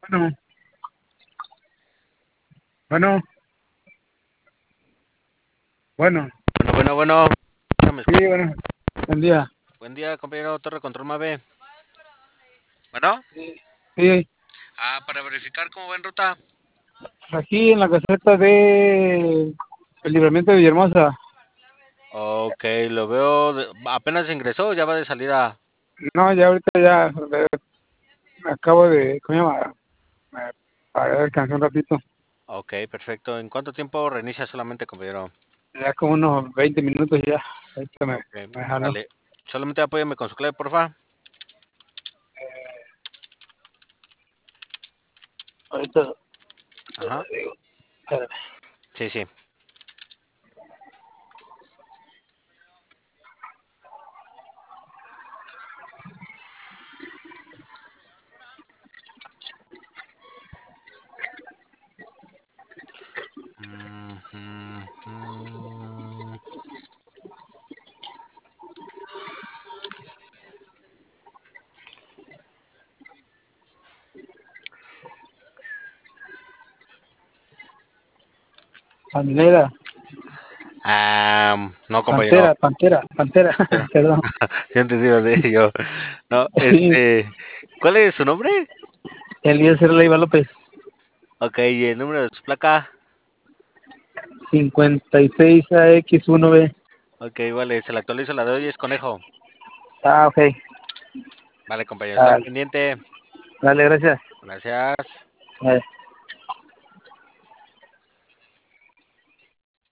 Bueno, bueno, bueno, Bueno, ya me sí, escucha. bueno, buen día. Buen día, compañero Torre Control Mave. Bueno, Sí, sí, para verificar cómo va en ruta. aquí en la caseta de el libramiento de Villahermosa. Ok, lo veo. Apenas ingresó, ya va de salida. No, ya ahorita ya me acabo de, ¿cómo se llama? Me descansé un ratito, Ok, perfecto. ¿En cuánto tiempo reinicia solamente, compañero? ya como unos 20 minutos ya. Ahorita Ok, me jalo. vale. Solamente apóyame con su clave, porfa. Ahorita te Ajá. lo digo. Espérame. Sí, sí. Mm, mm, mm. Pantera, No, compañero. Pantera, Pero, perdón. ya entendí lo de yo. No, Sí, ¿cuál es su nombre? Eliezer Leiva López, Ok, ¿y el número de su placa? 56AX1B. Ok, vale, se la actualizo, la de hoy es conejo. Ah, ok. Vale, compañero, estaré Dale, pendiente. dale, gracias. Gracias. Bye.